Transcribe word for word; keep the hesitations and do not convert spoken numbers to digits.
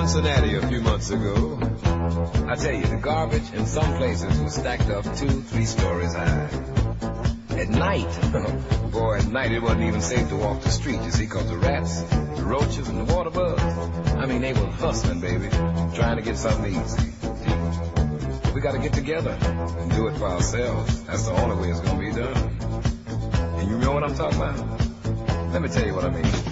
Cincinnati a few months ago. I tell you, the garbage in some places was stacked up two, three stories high. At night, boy, at night it wasn't even safe to walk the street, you see, because the rats, the roaches, and the water bugs, I mean, they were hustling, baby, trying to get something easy. We got to get together and do it for ourselves. That's the only way it's going to be done. And you know what I'm talking about? Let me tell you what I mean.